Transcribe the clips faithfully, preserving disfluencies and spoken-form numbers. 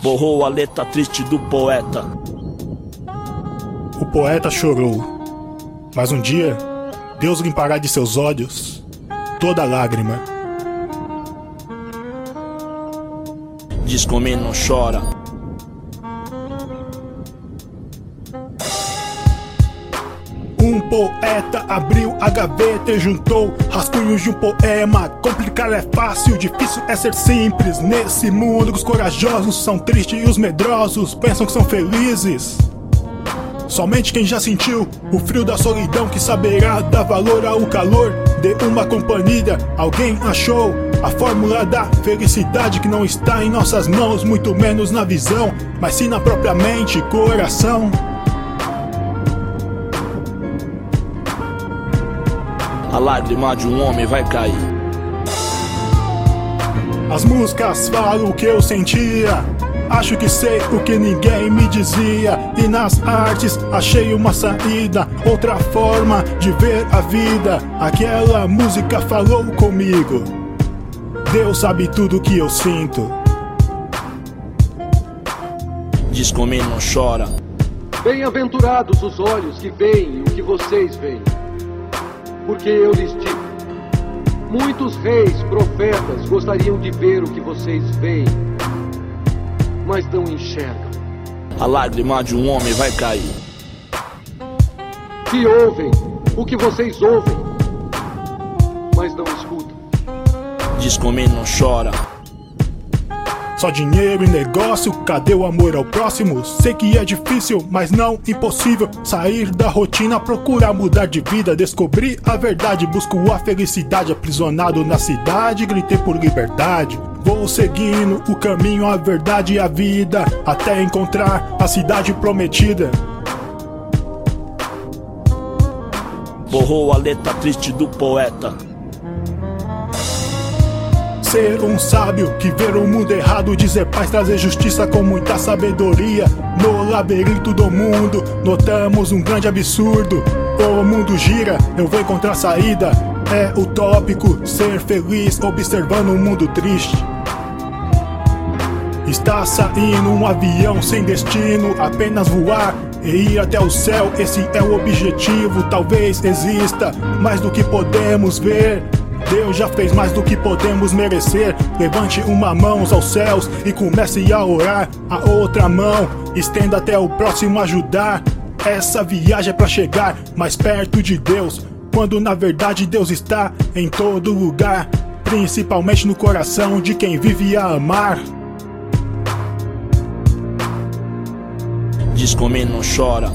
Borrou a letra triste do poeta. O poeta chorou, mas um dia Deus limpará de seus olhos toda lágrima. Discomê não chora. Um poeta abriu a gaveta e juntou rascunhos de um poema. Complicar é fácil, difícil é ser simples. Nesse mundo os corajosos são tristes e os medrosos pensam que são felizes. Somente quem já sentiu o frio da solidão que saberá dar valor ao calor de uma companhia. Alguém achou a fórmula da felicidade que não está em nossas mãos, muito menos na visão, mas sim na própria mente e coração. A lágrima de um homem vai cair. As músicas falam o que eu sentia, acho que sei o que ninguém me dizia. E nas artes achei uma saída, outra forma de ver a vida. Aquela música falou comigo, Deus sabe tudo que eu sinto. Discomê não chora. Bem-aventurados os olhos que veem o que vocês veem, porque eu lhes digo, muitos reis, profetas gostariam de ver o que vocês veem, mas não enxergam. A lágrima de um homem vai cair. Que ouvem o que vocês ouvem, mas não escutam. Discomê não chora. Só dinheiro e negócio, cadê o amor ao próximo? Sei que é difícil, mas não impossível. Sair da rotina, procurar mudar de vida, descobrir a verdade, busco a felicidade. Aprisionado na cidade, gritei por liberdade. Vou seguindo o caminho, a verdade e a vida, até encontrar a cidade prometida. Borrou a letra triste do poeta. Ser um sábio que ver o mundo errado, dizer paz, trazer justiça com muita sabedoria. No labirinto do mundo notamos um grande absurdo. O mundo gira, eu vou encontrar saída. É utópico ser feliz observando um mundo triste. Está saindo um avião sem destino, apenas voar e ir até o céu, esse é o objetivo. Talvez exista mais do que podemos ver. Deus já fez mais do que podemos merecer. Levante uma mão aos céus e comece a orar. A outra mão estenda até o próximo ajudar. Essa viagem é pra chegar mais perto de Deus, quando na verdade Deus está em todo lugar, principalmente no coração de quem vive a amar. Discomê não chora.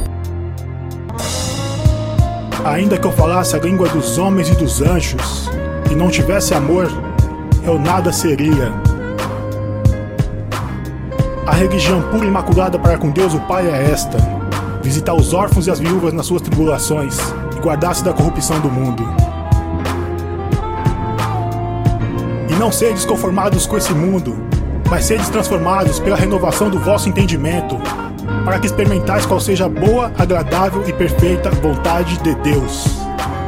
Ainda que eu falasse a língua dos homens e dos anjos e não tivesse amor, eu nada seria. A religião pura e imaculada para com Deus o Pai é esta: visitar os órfãos e as viúvas nas suas tribulações e guardar-se da corrupção do mundo. E não sedes conformados com esse mundo, mas sedes transformados pela renovação do vosso entendimento, para que experimentais qual seja a boa, agradável e perfeita vontade de Deus.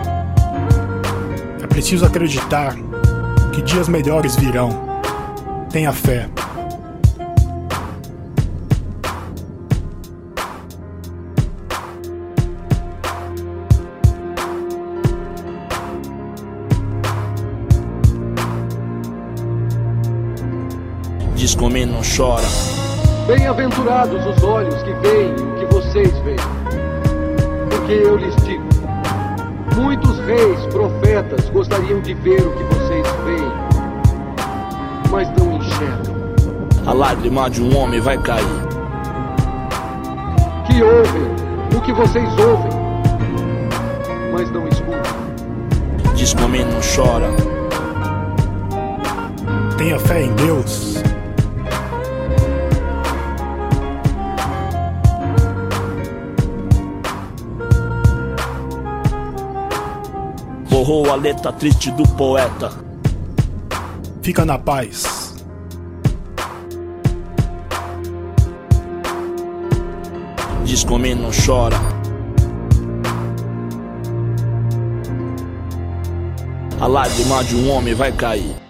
É preciso acreditar que dias melhores virão. Tenha fé. Discomê não chora. Bem-aventurados os olhos que veem o que vocês veem, porque eu lhes digo, muitos reis, profetas gostariam de ver o que vocês veem, mas não enxergam. A lágrima de um homem vai cair. Que ouvem o que vocês ouvem, mas não escutam. Discomê não chora. Tenha fé em Deus. Borrou a letra triste do poeta. Fica na paz. Discomê não chora. A lágrima de um homem vai cair.